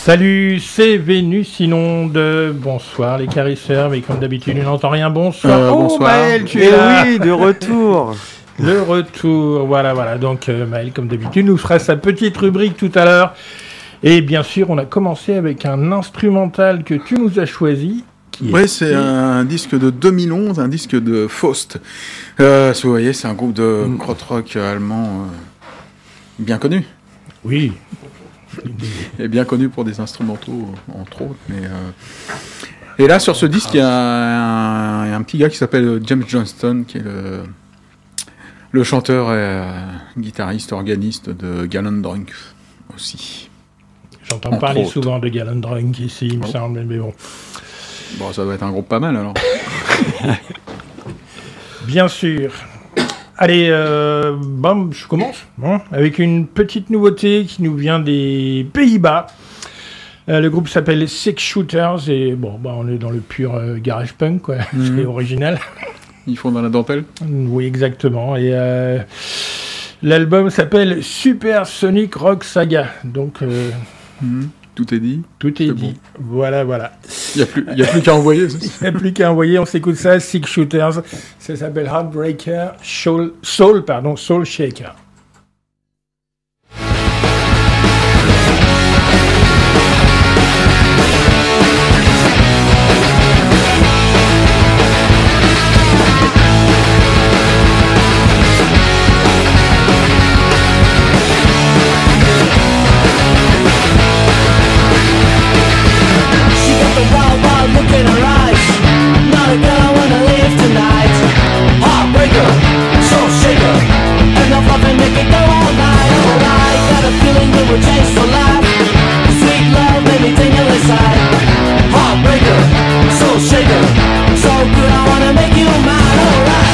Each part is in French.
Salut, c'est Vénus Inonde. Bonsoir les carisseurs, mais comme d'habitude, on n'entend rien. Bonsoir. Bonsoir. Maël, tu es là. Oui, de retour. Le retour, voilà. Donc Maël, comme d'habitude, nous fera sa petite rubrique tout à l'heure. Et bien sûr, on a commencé avec un instrumental que tu nous as choisi. Oui, c'est un disque de 2011, un disque de Faust. Vous voyez, c'est un groupe de krautrock allemand bien connu. Oui. Et bien connu pour des instrumentaux, entre autres. Et là, sur ce disque, il y a un petit gars qui s'appelle James Johnston, qui est le chanteur et guitariste, organiste de Gallon Drunk aussi. J'entends parler souvent de Gallon Drunk ici, il me semble, mais bon. Bon, ça doit être un groupe pas mal, alors. Bien sûr. Allez, je commence avec une petite nouveauté qui nous vient des Pays-Bas. Le groupe s'appelle Six Shooters et on est dans le pur garage punk, quoi. C'est original. Ils font dans la dentelle. Oui, exactement. Et l'album s'appelle Super Sonic Rock Saga. Donc, tout est dit. Tout est dit. Bon. Voilà. Il n'y a plus qu'à envoyer. Il n'y a plus qu'à envoyer. On s'écoute ça. Six Shooters. Ça s'appelle Heartbreaker Soul Shaker. Look in her eyes, not a girl I wanna live tonight. Heartbreaker, soul shaker, enough love and make it go all night. Alright, got a feeling we will change for life. Sweet love made me tingle inside. Heartbreaker, soul shaker, so good I wanna make you mine. Alright.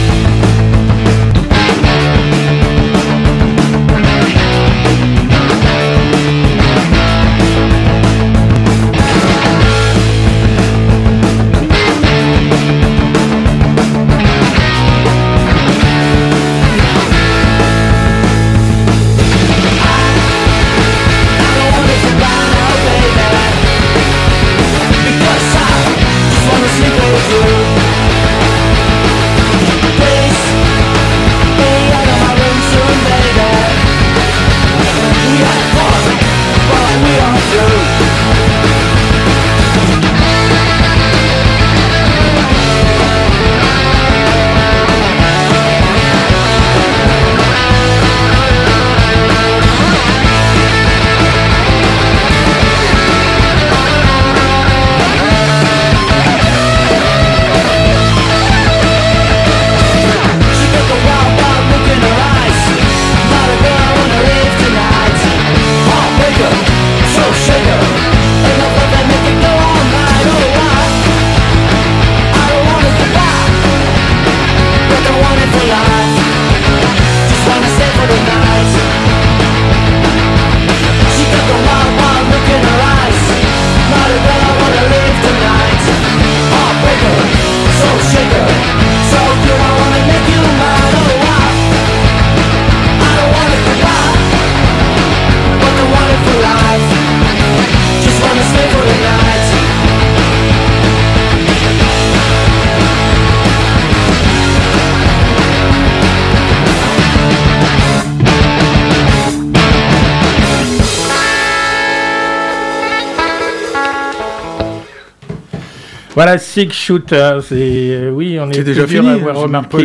Voilà, Six Shooters. Et oui, on est déjà plusieurs fini, à avoir remarqué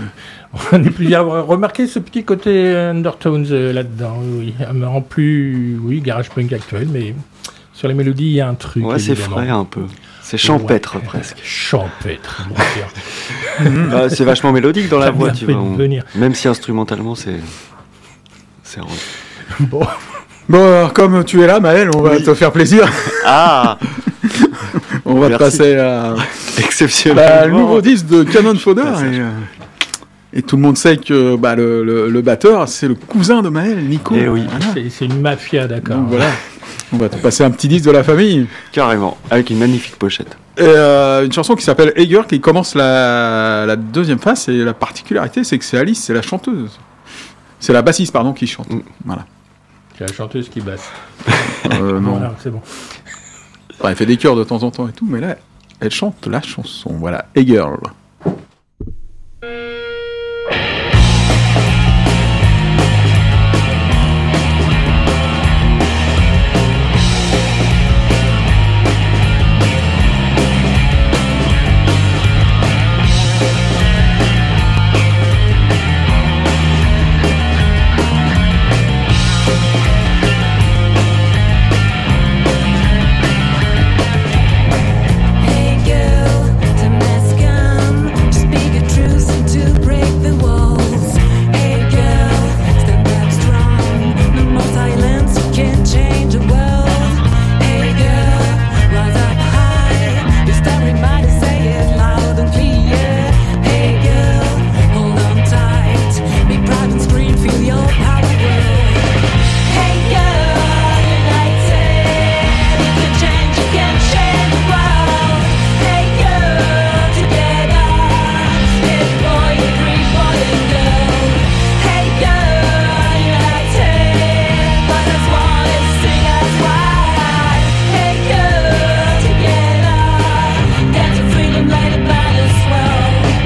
on est plusieurs à avoir remarqué ce petit côté Undertones là-dedans. Oui, en plus, garage punk actuel, mais sur les mélodies, il y a un truc. Ouais, c'est frais un peu. C'est champêtre presque. Champêtre, bien sûr. C'est vachement mélodique dans la voix, tu vois. Venir. Même si instrumentalement, c'est Bon, alors, comme tu es là, Maël, on va te faire plaisir. Ah. On va te passer à exceptionnel. Le nouveau disque de Cannon Fodder. Et tout le monde sait que le batteur, c'est le cousin de Maël, Nico. Et oui. Voilà. C'est une mafia, d'accord. Donc voilà, on va te passer un petit disque de la famille. Carrément, avec une magnifique pochette. Et une chanson qui s'appelle Hager, qui commence la deuxième phase. Et la particularité, c'est que c'est Alice, c'est la chanteuse. C'est la bassiste, pardon, qui chante. Voilà. C'est la chanteuse qui basse. Non. Voilà, c'est bon. Enfin, elle fait des chœurs de temps en temps et tout, mais là, elle chante la chanson. Voilà, Hey Girl. Hey girl, time has come. Speak a truth and to break the walls. Hey girl, stand up strong. No more silence, you can't change the world. Hey girl, rise up high. You start reminded, say it loud and clear. Hey girl, hold on tight. Be proud and scream, feel your power grow. Hey girl, united, you can change, you can change the world. Hey girl, together, hey boy, every boy and girl. Hey girl, united, but as one is sing as one. Hey girl, together, dance to freedom, let it burn as well.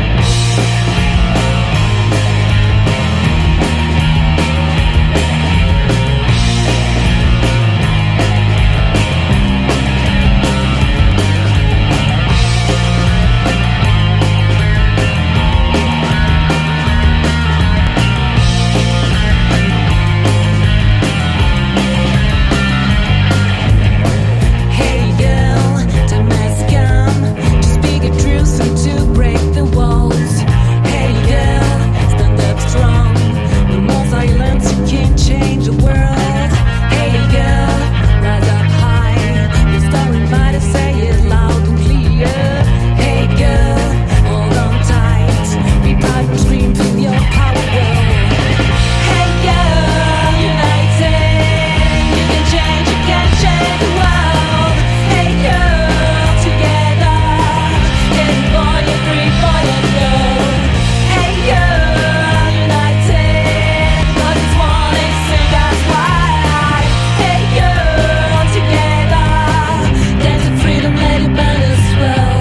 Hey girl, time has come to speak a truth and to break the walls. Hey girl, stand up strong. No more silence, you can't change the world. Hey girl, rise up high. The story might have say it loud and clear. Hey girl, hold on tight. Be proud and scream, feel your power grow. Hey girl, united, you can change the world. Hey girl, together, every boy, every boy and girl. Hey girl, united, but it's one and sing as one. Hey girl, together, dance in freedom, let it burn as well.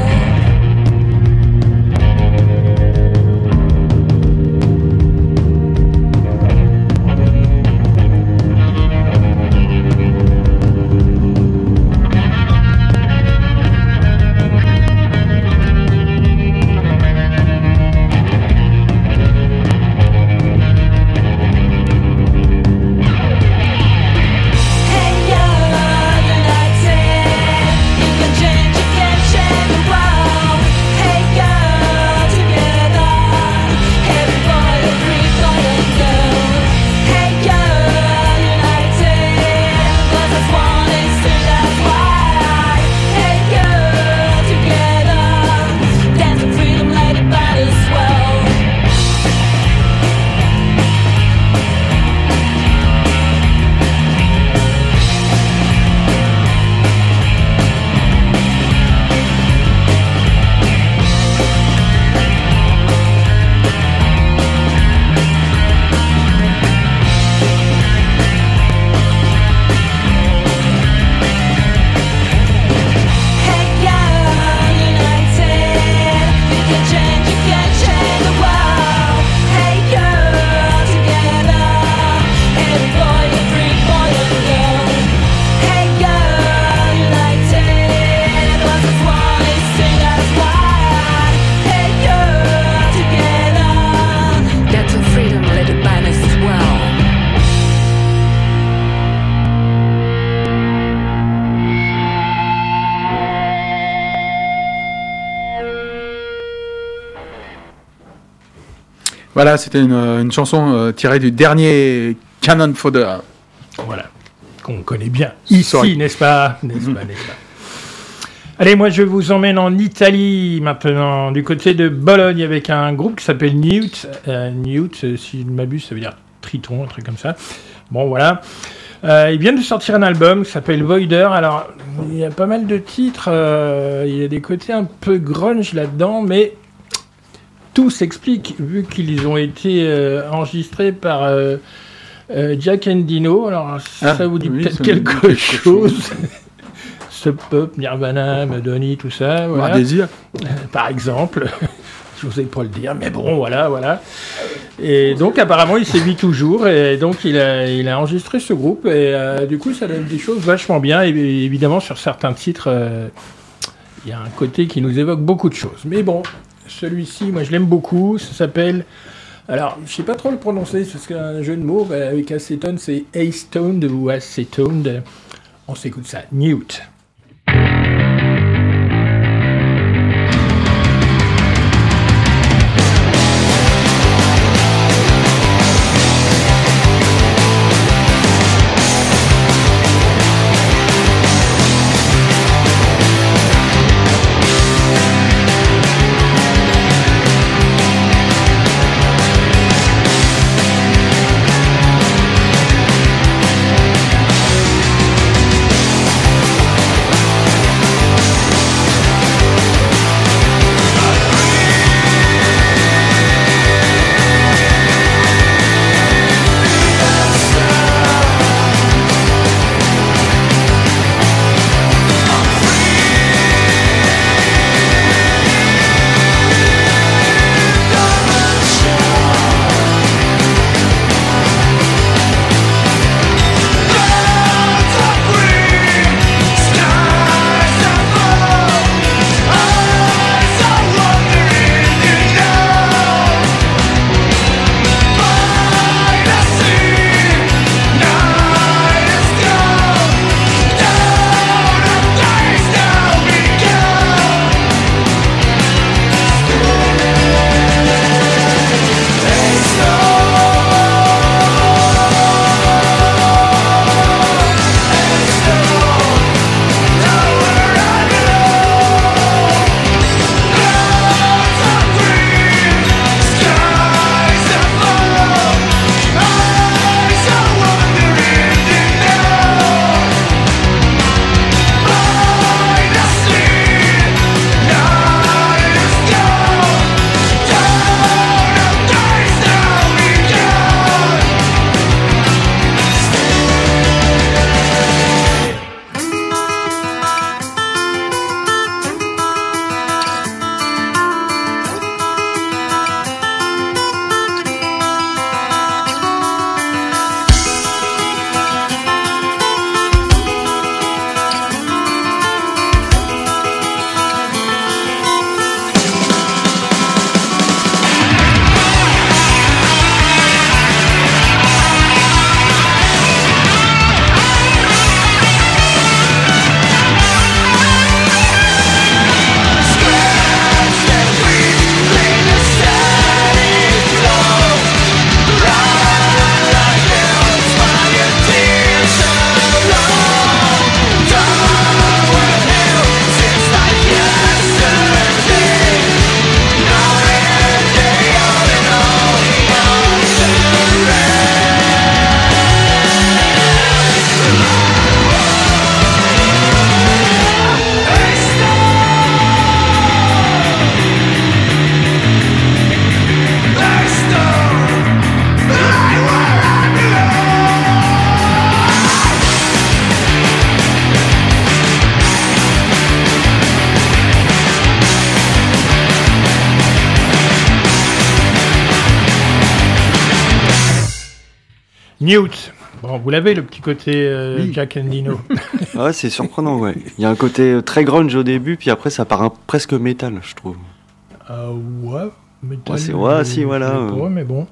Hey girl, united, you can change the world. Hey girl, together, every boy, every boy and girl. Hey girl, united, but as one and sing as one. Hey girl, together, dance for freedom, let it burn as well. Hey girl, united, you can change the world. Hey girl, together, every boy, every boy and girl. Hey girl, united, but as one is sing as one. Hey girl, together, dance for freedom, let it burn as well. Voilà, c'était une chanson tirée du dernier Cannon Fodder. Voilà, qu'on connaît bien ici, Sorry. n'est-ce pas, n'est-ce pas. Allez, moi je vous emmène en Italie maintenant, du côté de Bologne, avec un groupe qui s'appelle Newt. Newt, si je ne m'abuse, ça veut dire triton, un truc comme ça. Bon, voilà. Ils viennent de sortir un album qui s'appelle Voider. Alors, il y a pas mal de titres, il y a des côtés un peu grunge là-dedans, mais tout s'explique, vu qu'ils ont été enregistrés par Jack Endino, alors ça vous dit oui, peut-être ça me dit quelque quelque chose. Sub Pop, Nirvana, Madonna, tout ça. Voilà. Désir. Par exemple. Je n'osais pas le dire, mais bon, voilà. Et donc, apparemment, il sévit toujours, et donc, il a enregistré ce groupe, et du coup, ça donne des choses vachement bien, et évidemment, sur certains titres, il y a un côté qui nous évoque beaucoup de choses. Mais bon, celui-ci, moi, je l'aime beaucoup, ça s'appelle... Alors, je ne sais pas trop le prononcer, parce qu'un jeu de mots, avec acétone, c'est acetone ou acetone. On s'écoute ça, Newt. Newt. Bon, vous l'avez, le petit côté Oui. Jack Endino. Ouais, c'est surprenant, ouais. Il y a un côté très grunge au début, puis après ça part presque métal, je trouve. Ouais, métal, Si, voilà. je l'ai pas, mais bon.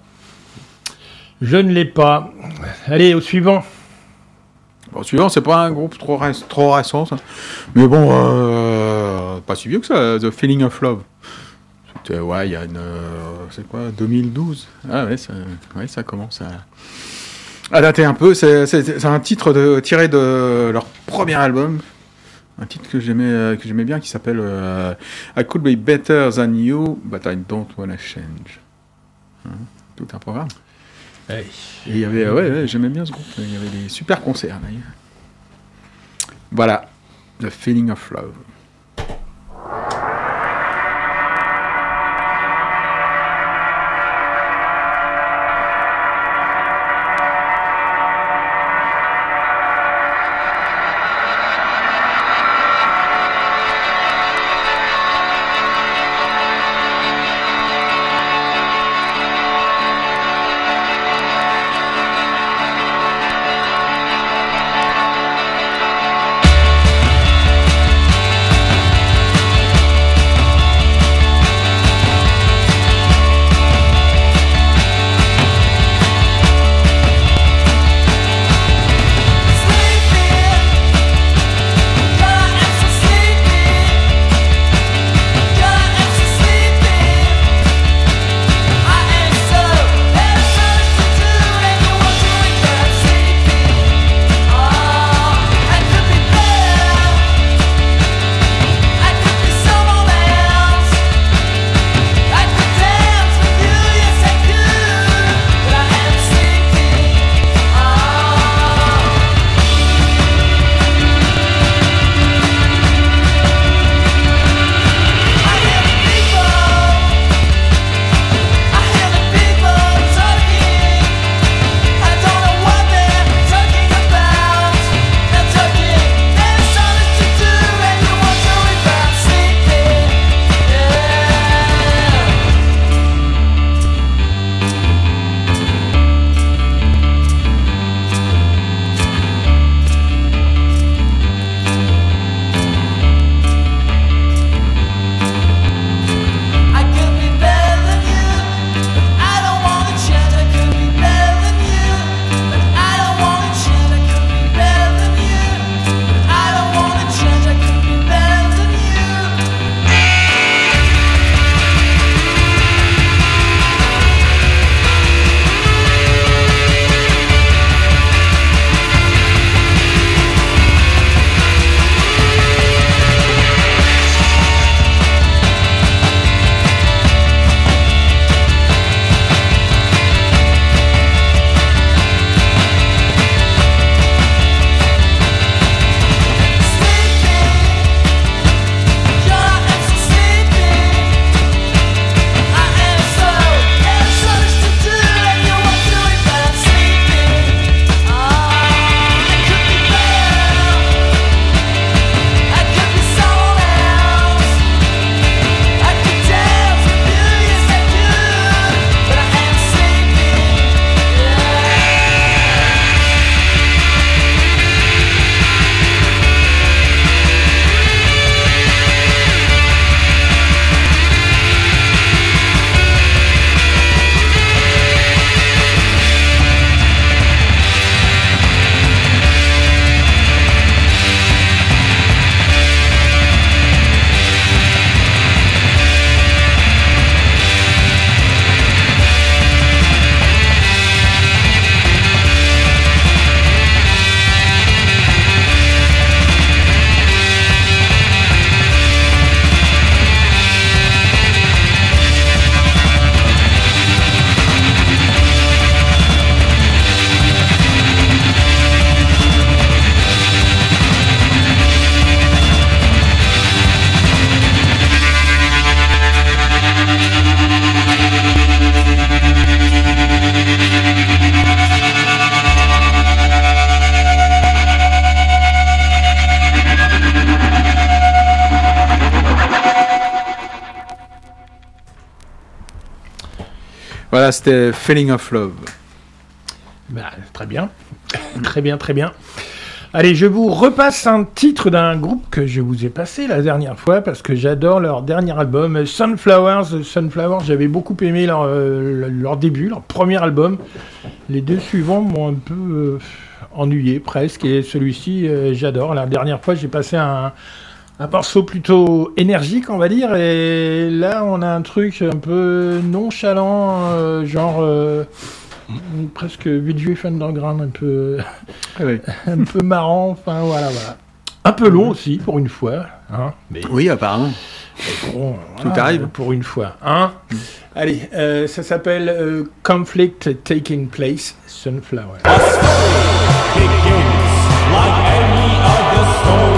Je ne l'ai pas. Allez, au suivant. Bon, suivant, c'est pas un groupe trop récent, ça. Mais bon, pas si vieux que ça, The Feeling of Love. C'était, ouais, il y a une... c'est quoi, 2012 ? Ah ouais, ça commence à dater un peu. C'est un titre tiré de leur premier album. Un titre que j'aimais bien qui s'appelle I Could Be Better Than You, But I Don't Wanna Change. Hein, tout un programme. Hey. Et il y avait, ouais, j'aimais bien ce groupe. Il y avait des super concerts d'ailleurs. Voilà, The Feeling of Love. Voilà, c'était Feeling of Love. Bah, très bien. Très bien, très bien. Allez, je vous repasse un titre d'un groupe que je vous ai passé la dernière fois parce que j'adore leur dernier album, Sunflowers. Sunflowers, j'avais beaucoup aimé leur début, leur premier album. Les deux suivants m'ont un peu ennuyé presque et celui-ci, j'adore. La dernière fois, j'ai passé un morceau plutôt énergique, on va dire, et là, on a un truc un peu nonchalant, presque VGF Underground, un peu, un peu marrant, enfin voilà. Un peu long aussi, pour une fois. Hein, mais Oui, apparemment. bon, Tout arrive. Pour une fois. Hein. Allez, ça s'appelle Conflict Taking Place, Sunflower. Begins like any other story.